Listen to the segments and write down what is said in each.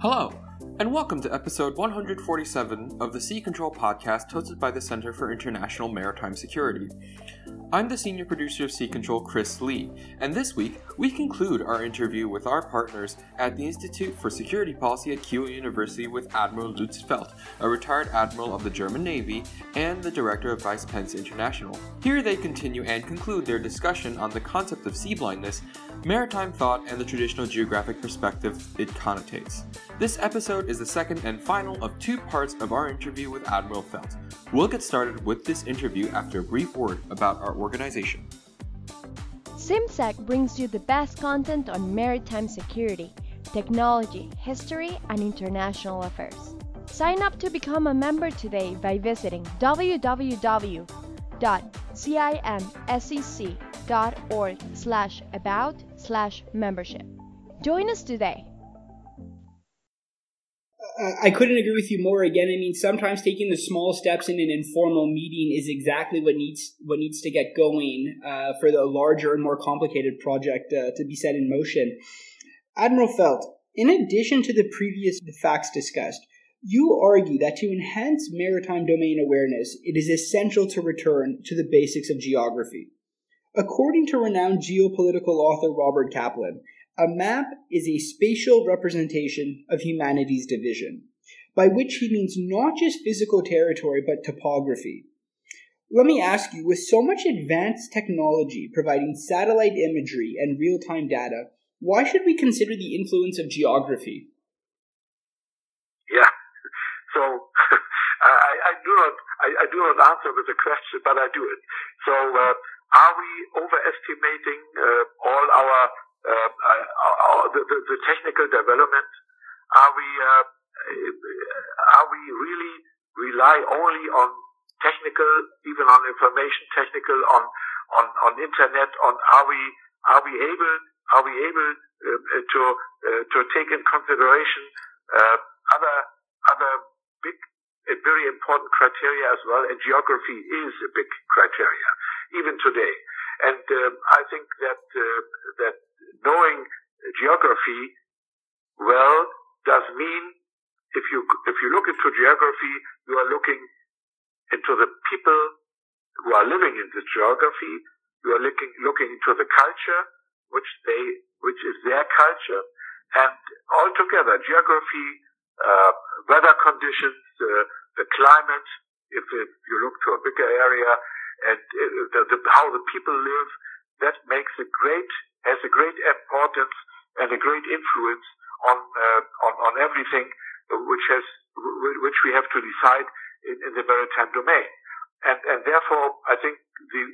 Hello, and welcome to episode 147 of the Sea Control podcast hosted by the Center for International Maritime Security. I'm the senior producer of Sea Control, Chris Lee, and this week we conclude our interview with our partners at the Institute for Security Policy at Kiel University with Admiral Lutz Felt, a retired admiral of the German Navy and the director of Vice Pence International. Here they continue and conclude their discussion on the concept of sea blindness, maritime thought, and the traditional geographic perspective it connotates. This episode is the second and final of two parts of our interview with Admiral Felt. We'll get started with this interview after a brief word about our organization. CIMSEC brings you the best content on maritime security, technology, history, and international affairs. Sign up to become a member today by visiting www.cimsec.org/about/membership. Join us today. I couldn't agree with you more. Again, I mean, sometimes taking the small steps in an informal meeting is exactly what needs to get going for the larger and more complicated project to be set in motion. Admiral Felt, in addition to the previous facts discussed, you argue that to enhance maritime domain awareness, it is essential to return to the basics of geography. According to renowned geopolitical author Robert Kaplan, a map is a spatial representation of humanity's division, by which he means not just physical territory, but topography. Let me ask you, with so much advanced technology providing satellite imagery and real-time data, why should we consider the influence of geography? Yeah, so I do not answer with a question, but I do it. So are we overestimating all our the technical development? Are we really rely only on technical, even on information technical, on internet? Are we able to take in consideration other big and very important criteria as well? And geography is a big criteria even today. And I think that knowing geography well does mean if you look into geography, you are looking into the people who are living in the geography. You are looking into the culture, which is their culture, and altogether geography, weather conditions, the climate. If you look to a bigger area, and how the people live, that has a great importance and a great influence on everything which we have to decide in the maritime domain. And therefore, I think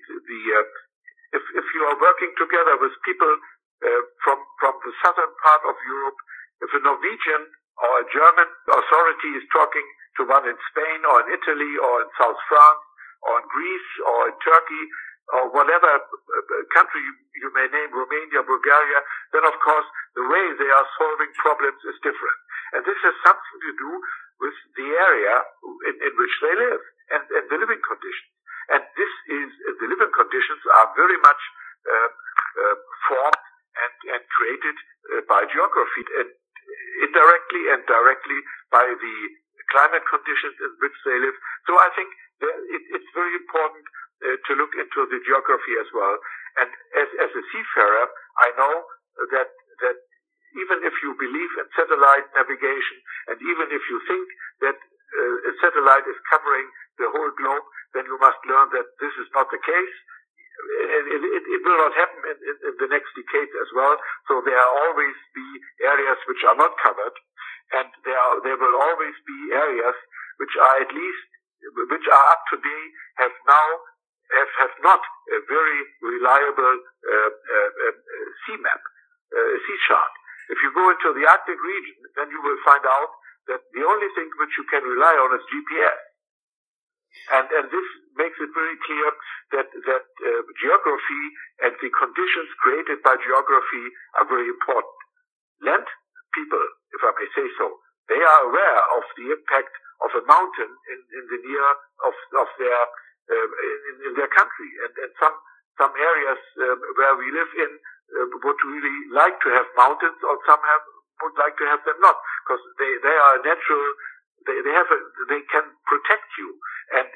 if you are working together with people from the southern part of Europe, if a Norwegian or a German authority is talking to one in Spain or in Italy or in South France or in Greece or in Turkey, or whatever country you may name, Romania, Bulgaria, then of course the way they are solving problems is different. And this has something to do with the area in which they live and the living conditions. And the living conditions are very much formed and created by geography, and indirectly and directly by the climate conditions in which they live. So I think it's very important to look into the geography as well. And as a seafarer, I know that even if you believe in satellite navigation, and even if you think that a satellite is covering the whole globe, then you must learn that this is not the case. It will not happen in the next decades as well. So there will always be areas which are not covered, and there will always be areas which are up to date have not a very reliable sea map, sea chart. If you go into the Arctic region, then you will find out that the only thing which you can rely on is GPS. And this makes it very clear that geography and the conditions created by geography are very important. Land people, if I may say so, they are aware of the impact of a mountain in the near of their in their country, and some areas where we live in would really like to have mountains, or some have would like to have them not, because they are natural. They can protect you. And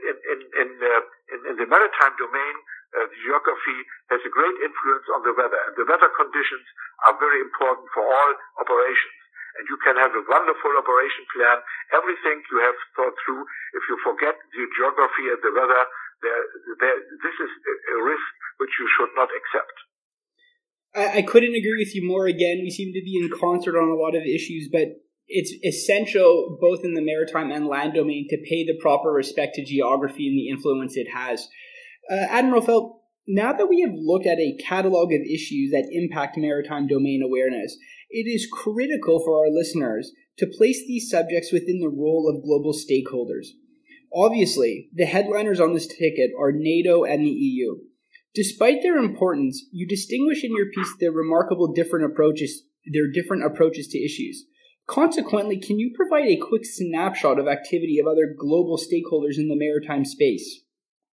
in the maritime domain, the geography has a great influence on the weather, and the weather conditions are very important for all operations. And you can have a wonderful operation plan, everything you have thought through. If you forget the geography and the weather, this is a risk which you should not accept. I couldn't agree with you more. Again, we seem to be in concert on a lot of issues, but it's essential both in the maritime and land domain to pay the proper respect to geography and the influence it has. Admiral Felt, now that we have looked at a catalog of issues that impact maritime domain awareness, it is critical for our listeners to place these subjects within the role of global stakeholders. Obviously, the headliners on this ticket are NATO and the EU. Despite their importance, you distinguish in your piece their different approaches to issues. Consequently, can you provide a quick snapshot of activity of other global stakeholders in the maritime space?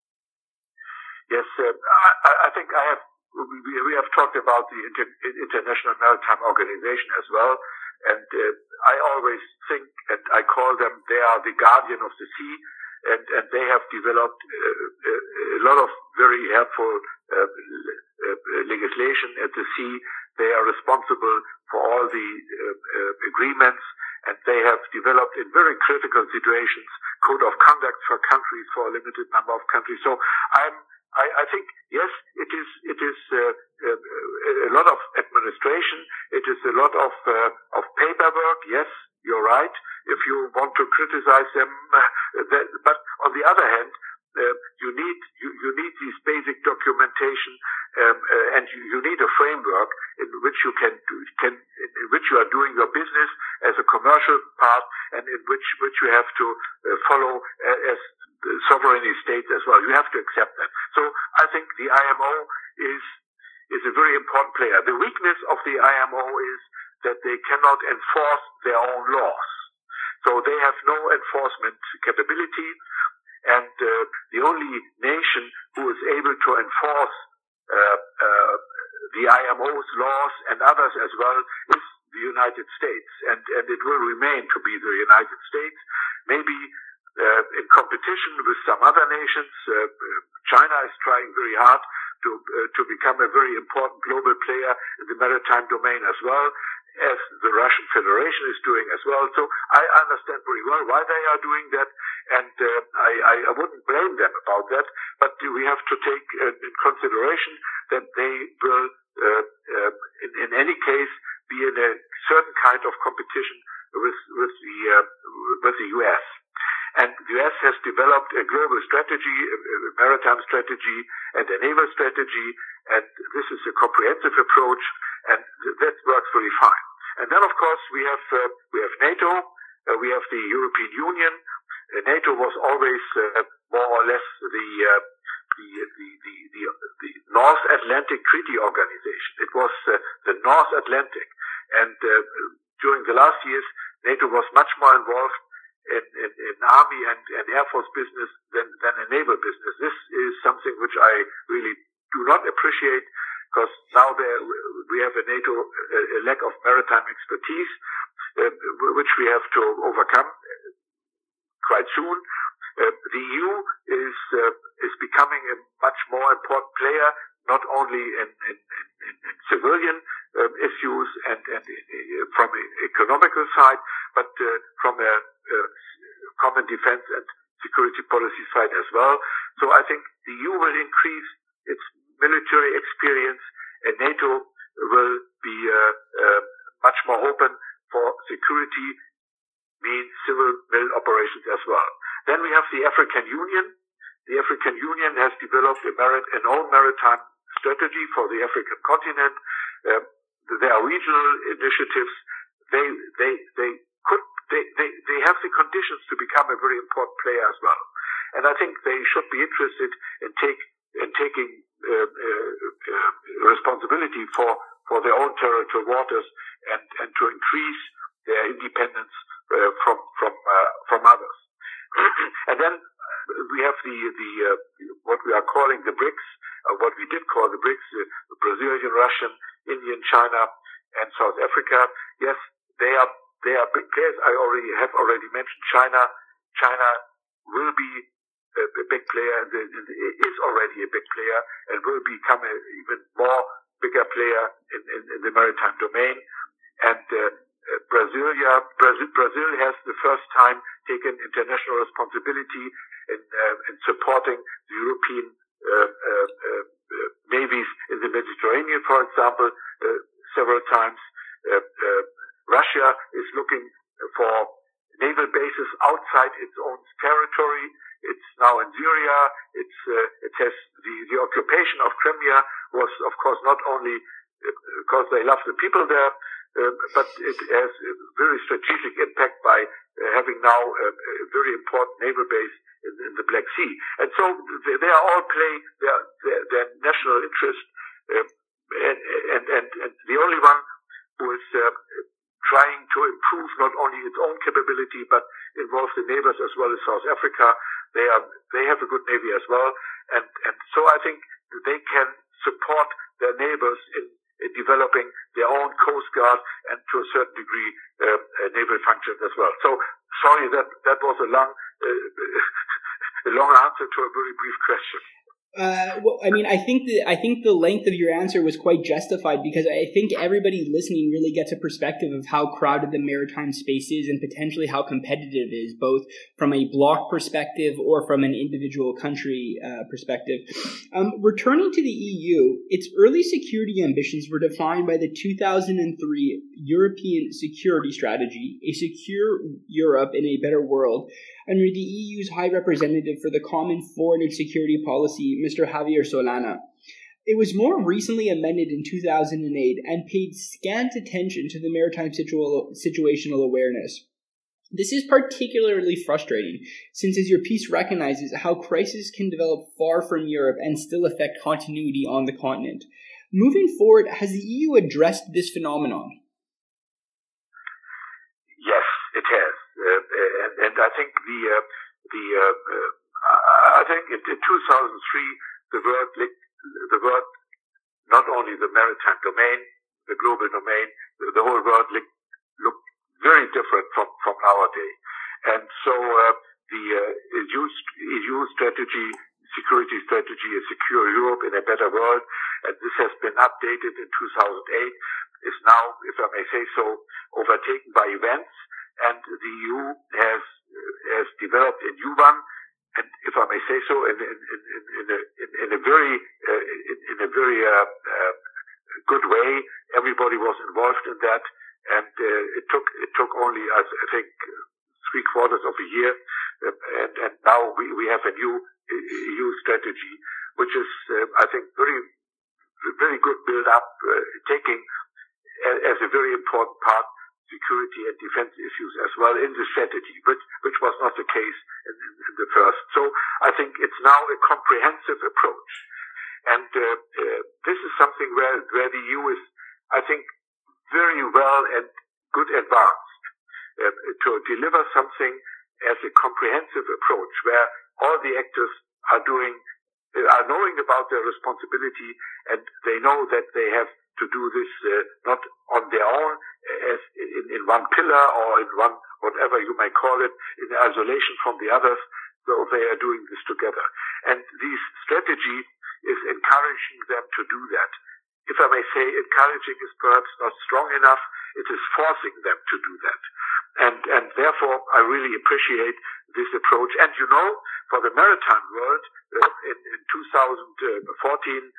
Yes, I think we have talked about the International Maritime Organization as well, and I always think, and I call them, they are the guardian of the sea, and they have developed a lot of very helpful legislation at the sea. They are responsible for all the agreements, and they have developed in very critical situations code of conduct for countries, for a limited number of countries. So I think, yes, it is a lot of administration. It is a lot of paperwork. Yes, you're right. If you want to criticize them, but on the other hand, you need this basic documentation, and you need a framework in which you in which you are doing your business as a commercial part, and in which you have to follow as sovereignty states as well. You have to accept that. So I think the IMO is a very important player. The weakness of the IMO is that they cannot enforce their own laws. So they have no enforcement capability, and the only nation who is able to enforce the IMO's laws and others as well is the United States, and it will remain to be the United States. Maybe in competition with some other nations, China is trying very hard to become a very important global player in the maritime domain as well, as the Russian Federation is doing as well. So I understand very well why they are doing that, and I wouldn't blame them about that, but we have to take in consideration that they will in any case be in a certain kind of competition with the US. And the US has developed a global strategy, a maritime strategy, and a naval strategy, and this is a comprehensive approach, and that works very fine. And then, of course, we have NATO, we have the European Union. NATO was always more or less the North Atlantic Treaty Organization. It was the North Atlantic, and during the last years, NATO was much more involved in army and air force business than in naval business. This is something which I really do not appreciate, because now we have a NATO a lack of maritime expertise, which we have to overcome quite soon. The EU is becoming a much more important player, not only in civilian issues and from an economical side, but from a common defense and security policy side as well. So I think the EU will increase its military experience, and NATO will be much more open for security, means civil operations as well. Then we have the African Union. The African Union has developed an own maritime strategy for the African continent. There are regional initiatives. They have the conditions to become a very important player as well. And I think they should be interested in taking responsibility for their own territorial waters and to increase their independence from others. And then we have the what we are calling the BRICS, what we did call the BRICS, Brazilian, Russian, Indian, China, and South Africa. Yes, they are big players. I have already mentioned China. China will be a big player, and is already a big player, and will become an even more bigger player in the maritime domain. And Brazil has the first time taken international responsibility in supporting the European navies in the Mediterranean, for example, several times. Russia is looking for naval bases outside its own territory. It's now in Syria. It has the occupation of Crimea was, of course, not only because they love the people there, but it has a very strategic impact by having now a very important naval base in the Black Sea. And so they are all playing their national interest, and the only one who is trying to improve not only its own capability but involve the neighbors as well as South Africa. They have a good navy as well, and so I think they can support their neighbors in developing their own coast guard and to a certain degree naval functions as well. So sorry that was a long answer to a very brief question. Well, I mean, I think the length of your answer was quite justified, because I think everybody listening really gets a perspective of how crowded the maritime space is and potentially how competitive it is, both from a bloc perspective or from an individual country perspective. Returning to the EU, its early security ambitions were defined by the 2003 European Security Strategy, A Secure Europe in a Better World, under the EU's High Representative for the Common Foreign and Security Policy, Mr. Javier Solana. It was more recently amended in 2008 and paid scant attention to the maritime situational awareness. This is particularly frustrating, since as your piece recognizes how crises can develop far from Europe and still affect continuity on the continent. Moving forward, has the EU addressed this phenomenon? Yes, it has. And I think I think in 2003 the world, not only the maritime domain, the global domain, the whole world looked very different from nowadays. And so the EU strategy, security strategy, A Secure Europe in a Better World, and this has been updated in 2008, is now, if I may say so, overtaken by events. And the EU has developed a new one, and if I may say so, in a very good way. Everybody was involved in that, and it took only, I think, 3/4 of a year, and now we have a new EU strategy, which is, I think, very good build up, taking as a very important part security and defense issues as well in the strategy, which was not the case in the first. So I think it's now a comprehensive approach, and this is something where the EU is, I think, very well and good advanced to deliver something as a comprehensive approach where all the actors are knowing about their responsibility, and they know that they have to do this not on their own as in one pillar or in one, whatever you may call it, in isolation from the others. So they are doing this together, and this strategy is encouraging them to do that. If I may say, encouraging is perhaps not strong enough. It is forcing them to do that, and therefore I really appreciate this approach. And for the maritime world, in 2014,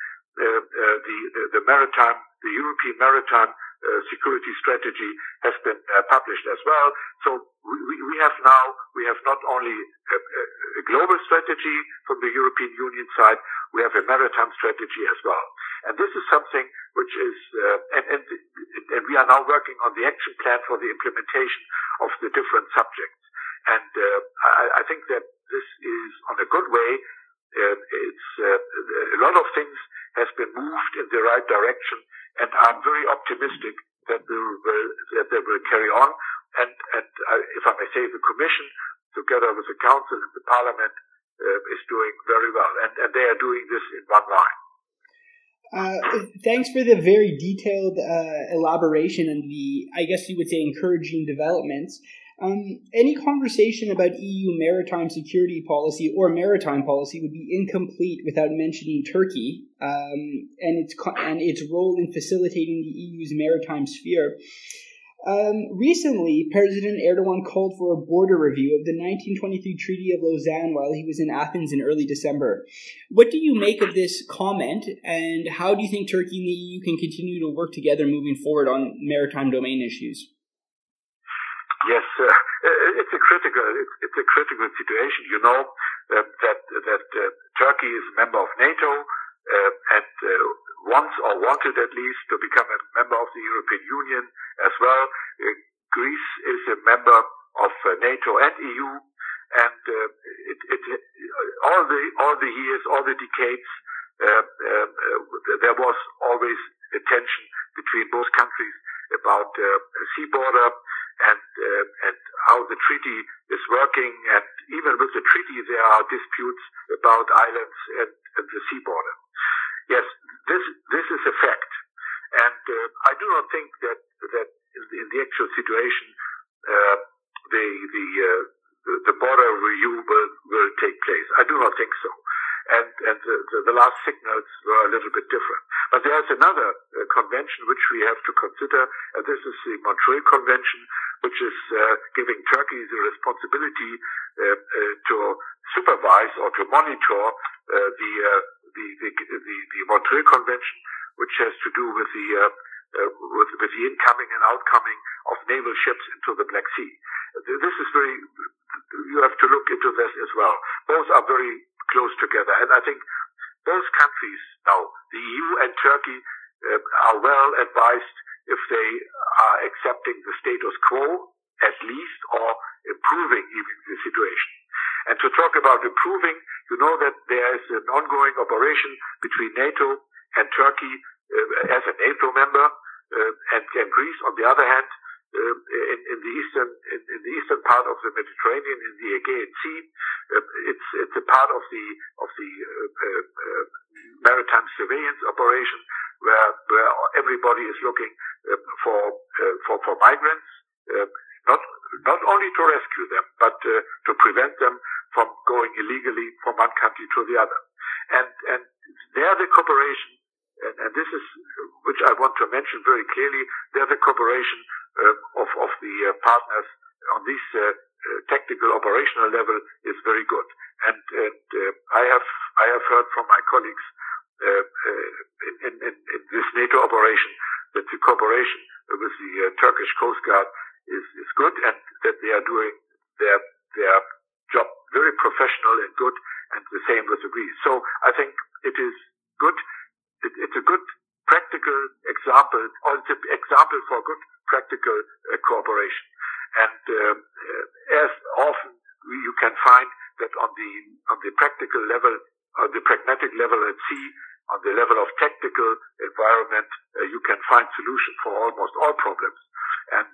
the European Maritime Security Strategy has been published as well. So we have not only a global strategy from the European Union side, we have a maritime strategy as well. And this is something which is, and we are now working on the action plan for the implementation of the different subjects. And I think that this is on a good way. It's a lot of things has been moved in the right direction, and I'm very optimistic that they will carry on. And if I may say, the Commission, together with the Council and the Parliament, is doing very well, and they are doing this in one line. Thanks for the very detailed elaboration and the, I guess you would say, encouraging developments. Any conversation about EU maritime security policy or maritime policy would be incomplete without mentioning Turkey and its role in facilitating the EU's maritime sphere. Recently, President Erdogan called for a border review of the 1923 Treaty of Lausanne while he was in Athens in early December. What do you make of this comment, and how do you think Turkey and the EU can continue to work together moving forward on maritime domain issues? Yes, it's a critical situation. You know that Turkey is a member of NATO and wants or wanted at least to become a member of the European Union as well. Greece is a member of NATO and EU, and all the years, all the decades, there was always a tension between both countries about a sea border and how the treaty is working, and even with the treaty there are disputes about islands and the sea border. Yes, this is a fact, and I do not think that in the actual situation the border review will take place. I do not think so, and the last signals were a little bit different. But there's another convention which we have to consider, and this is the Montreal Convention, which is giving Turkey the responsibility to supervise or to monitor the Montreal Convention, which has to do with the incoming and outcoming of naval ships into the Black Sea. This is you have to look into this as well. Both are very close together, and I think both countries now, the EU and Turkey, are well advised if they are accepting the status quo at least, or improving even the situation. And to talk about improving, you know that there is an ongoing operation between NATO and Turkey as a NATO member, and Greece on the other hand, in the eastern part of the Mediterranean, in the Aegean Sea. It's a part of the maritime surveillance operation where everybody is looking for migrants, not only to rescue them, but to prevent them from going illegally from one country to the other. And there the cooperation, and this is which I want to mention very clearly, there the cooperation of the partners on this technical operational level is very good. And I have heard from my colleagues in this NATO operation that the cooperation with the Turkish Coast Guard is good, and that they are doing their job very professional and good, and the same with the Greece. So I think it is good. It's a good practical example, or it's an example for good practical cooperation. And as often you can find that on the practical level, on the pragmatic level at sea, on the level of tactical environment, you can find solution for almost all problems. And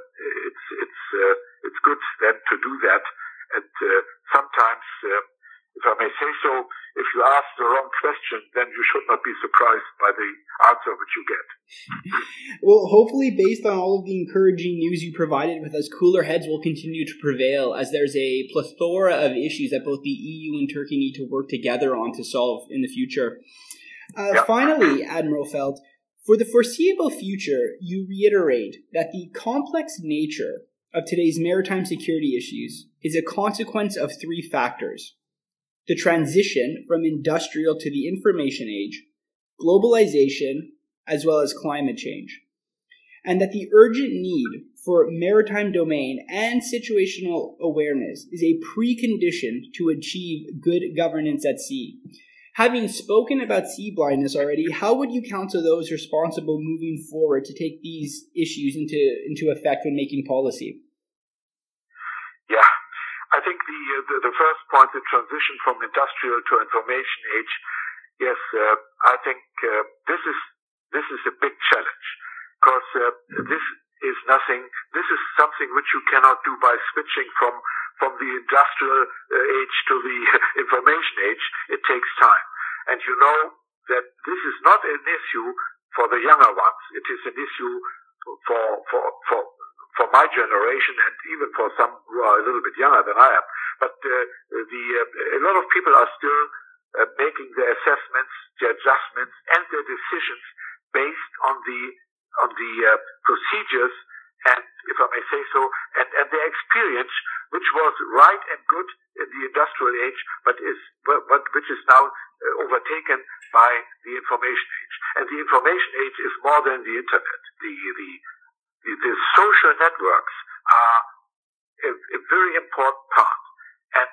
it's good then to do that. And sometimes, if I may say so, if you ask the wrong question, then you should not be surprised by the answer which you get. Well, hopefully, based on all of the encouraging news you provided with us, cooler heads will continue to prevail, as there's a plethora of issues that both the EU and Turkey need to work together on to solve in the future. Finally, Admiral Felt, for the foreseeable future, you reiterate that the complex nature of today's maritime security issues is a consequence of three factors: the transition from industrial to the information age, globalization, as well as climate change, and that the urgent need for maritime domain and situational awareness is a precondition to achieve good governance at sea. Having spoken about sea blindness already, how would you counsel those responsible moving forward to take these issues into effect when making policy? Yeah, I think the first point, the transition from industrial to information age, yes, I think this is a big challenge, because this is something which you cannot do by switching from the industrial age to the information age. It takes time. And you know that this is not an issue for the younger ones. It is an issue for my generation and even for some who are a little bit younger than I am. But a lot of people are still making their assessments, their adjustments, and their decisions based on the procedures and, if I may say so, and their experience, which was right and good in the industrial age, but which is now overtaken by the information age. And the information age is more than the internet. The social networks are a very important part, and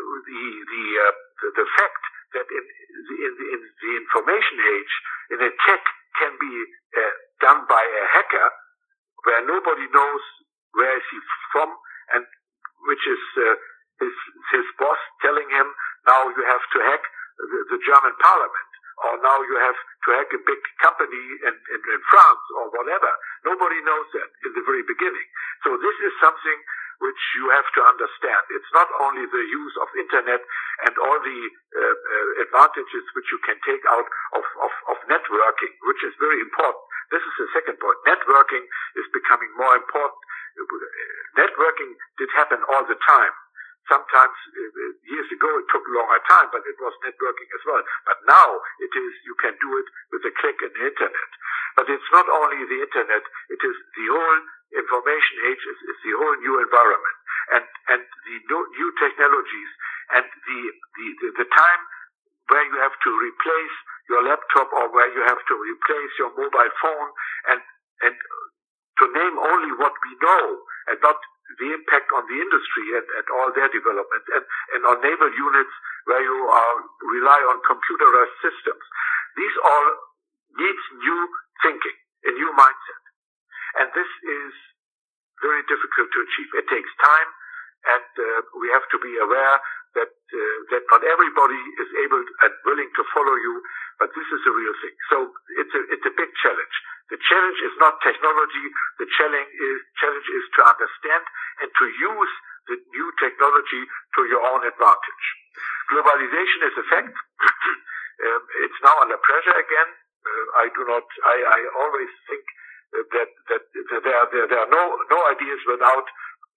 the fact that in the information age, in a tech can be done by a hacker, where nobody knows where is he from, and which is his boss telling him, now you have to hack the German parliament, or now you have to hack a big company in France, or whatever. Nobody knows that in the very beginning. So this is something which you have to understand. It's not only the use of internet and all the advantages which you can take out of networking, which is very important. This is the second point. Networking is becoming more important. Networking did happen all the time. Sometimes, years ago, it took a longer time, but it was networking as well. But now, you can do it with a click in the internet. But it's not only the internet, it is the whole information age, it's the whole new environment. And the new technologies, and the time where you have to replace your laptop, or where you have to replace your mobile phone, and to name only what we know, and not the impact on the industry and all their development, and on naval units where you rely on computerized systems. These all needs new thinking, a new mindset. And this is very difficult to achieve. It takes time, and we have to be aware that not everybody is able and willing to follow you, but this is a real thing. So it's a big challenge. The challenge is not technology. The challenge is to understand and to use the new technology to your own advantage. Globalization is a fact. It's now under pressure again. I always think that there are no ideas without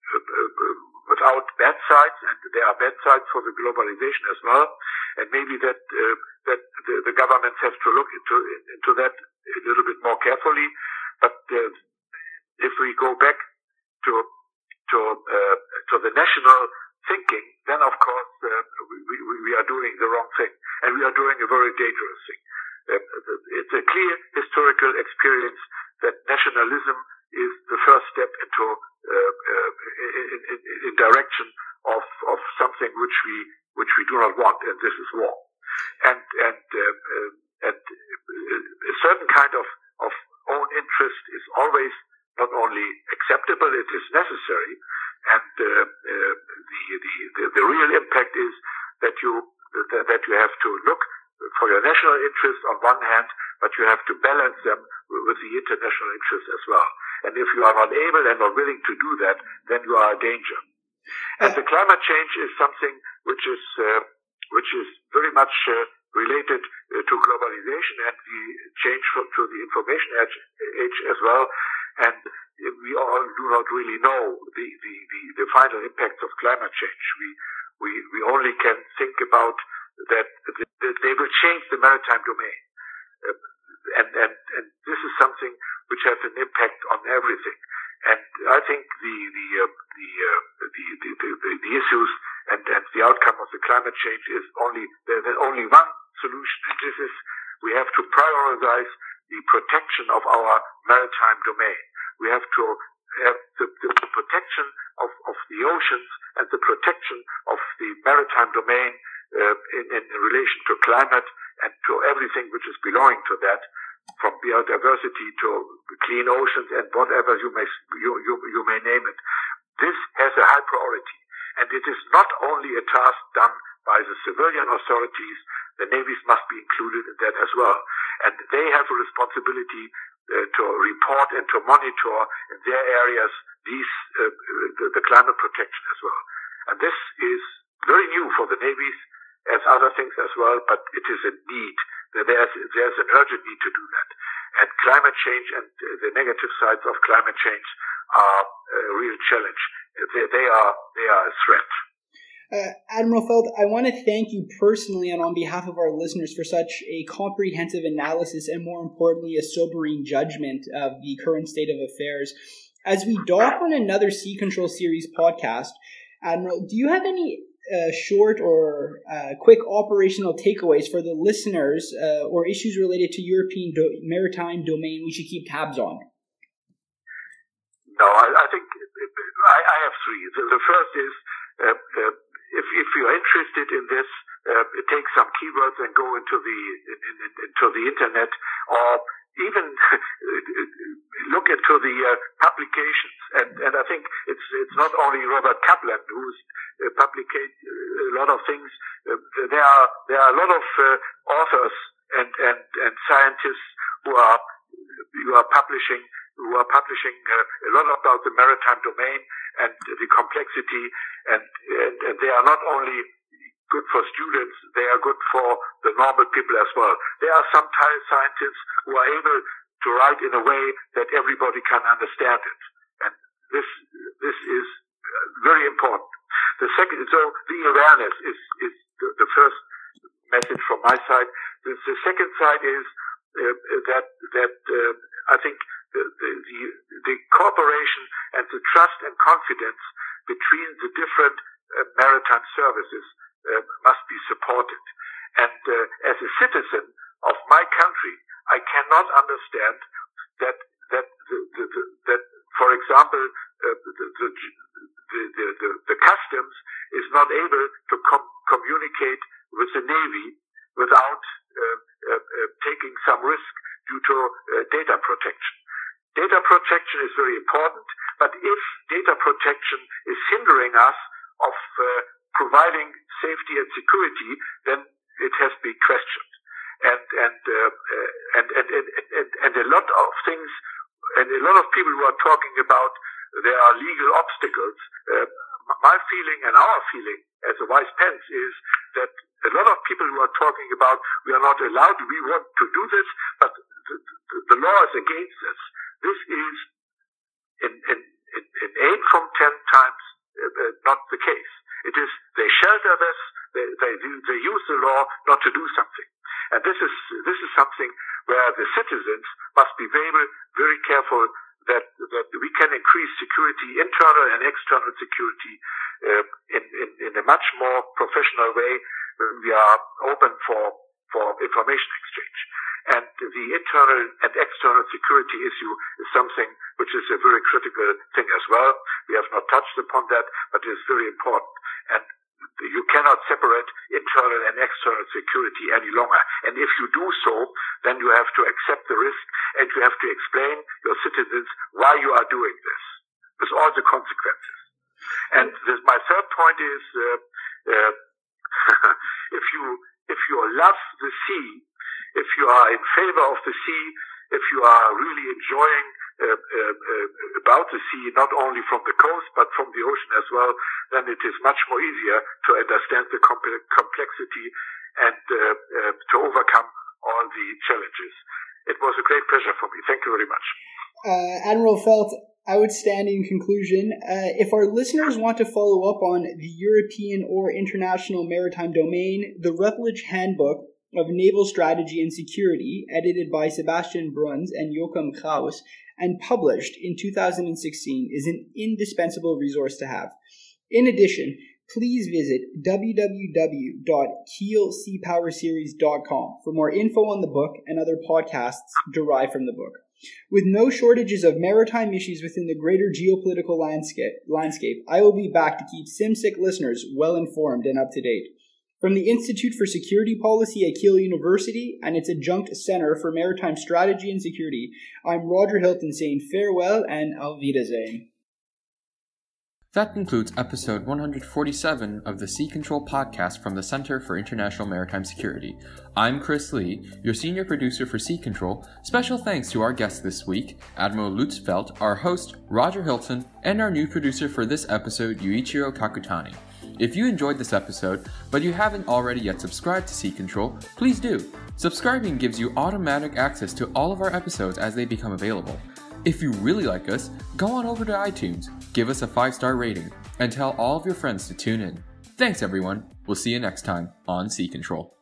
bad sides, and there are bad sides for the globalization as well. And maybe that the governments have to look into that a little bit more carefully. But if we go back to the national thinking, then of course we are doing the wrong thing, and we are doing a very dangerous thing. It's a clear historical experience that nationalism is the first step into in direction of something which we do not want, and this is war. And a certain kind of own interest is always not only acceptable, it is necessary. And the real impact is that you have to look for your national interest on one hand, but you have to balance them with the international interest as well. And if you are not able and not willing to do that, then you are a danger. And the climate change is something which is very much related to globalization and the change to the information age as well. And we all do not really know the final impacts of climate change. We only can think about that they will change the maritime domain. And this is something which has an impact on everything. And I think the issues and the outcome of the climate change is there's only one solution, and this is we have to prioritize the protection of our maritime domain. We have to have the protection of the oceans and the protection of the maritime domain in relation to climate and to everything which is belonging to that, from biodiversity to clean oceans and whatever you may name it. This has a high priority, and it is not only a task done by the civilian authorities. The navies must be included in that as well, and they have a responsibility to report and to monitor in their areas the climate protection as well. And this is very new for the navies, as other things as well, but it is a need there's an urgent need to do that. And climate change and the negative sides of climate change are a real challenge. They are a threat. Admiral Felt, I want to thank you personally and on behalf of our listeners for such a comprehensive analysis and, more importantly, a sobering judgment of the current state of affairs. As we dock on another Sea Control Series podcast, Admiral, do you have any short or quick operational takeaways for the listeners or issues related to European maritime domain we should keep tabs on? No, I think I have three. The first is if you're interested in this, take some keywords and go into the internet, or even look into the publications. And I think it's not only Robert Kaplan who's publicated a lot of things. There are a lot of authors and scientists who are publishing a lot about the maritime domain and the complexity, and they are not only good for students, they are good for the normal people as well. There are some scientists who are able to write in a way that everybody can understand it, and this is very important. The awareness is the first message from my side. The second side is that I think the cooperation and the trust and confidence between the different maritime services must be supported. And as a citizen of my country, I cannot understand that for example, the customs is not able to communicate with the Navy without taking some risk due to data protection. Data protection is very important, but if data protection is hindering us of providing safety and security, then it has to be questioned. And a lot of things, and a lot of people who are talking about there are legal obstacles. My feeling and our feeling as a Vice Pence is that a lot of people who are talking about we are not allowed, we want to do this, but the law is against this. This is in 8 from 10 times not the case. It is they shelter this, they use the law not to do something, and this is something where the citizens must be very careful that we can increase security, internal and external security, in a much more professional way when we are open for information exchange. And the internal and external security issue is something which is a very critical thing as well. We have not touched upon that, but it is very important. And you cannot separate internal and external security any longer. And if you do so, then you have to accept the risk and you have to explain your citizens why you are doing this, with all the consequences. And my third point is, if you love the sea, if you are in favor of the sea, if you are really enjoying about the sea, not only from the coast but from the ocean as well, then it is much more easier to understand the complexity and to overcome all the challenges. It was a great pleasure for me. Thank you very much. Admiral Felt, outstanding conclusion. If our listeners want to follow up on the European or international maritime domain, the Rutledge Handbook of Naval Strategy and Security, edited by Sebastian Bruns and Joachim Kraus, and published in 2016, is an indispensable resource to have. In addition, please visit www.kielseapowerseries.com for more info on the book and other podcasts derived from the book. With no shortages of maritime issues within the greater geopolitical landscape, I will be back to keep SimSec listeners well informed and up to date. From the Institute for Security Policy at Kiel University and its adjunct Center for Maritime Strategy and Security, I'm Roger Hilton saying farewell and auf Wiedersehen. That concludes episode 147 of the Sea Control podcast from the Center for International Maritime Security. I'm Chris Lee, your senior producer for Sea Control. Special thanks to our guest this week, Admiral Lutz Felt, our host, Roger Hilton, and our new producer for this episode, Yuichiro Kakutani. If you enjoyed this episode, but you haven't already yet subscribed to C Control, please do. Subscribing gives you automatic access to all of our episodes as they become available. If you really like us, go on over to iTunes, give us a 5-star rating, and tell all of your friends to tune in. Thanks everyone. We'll see you next time on C Control.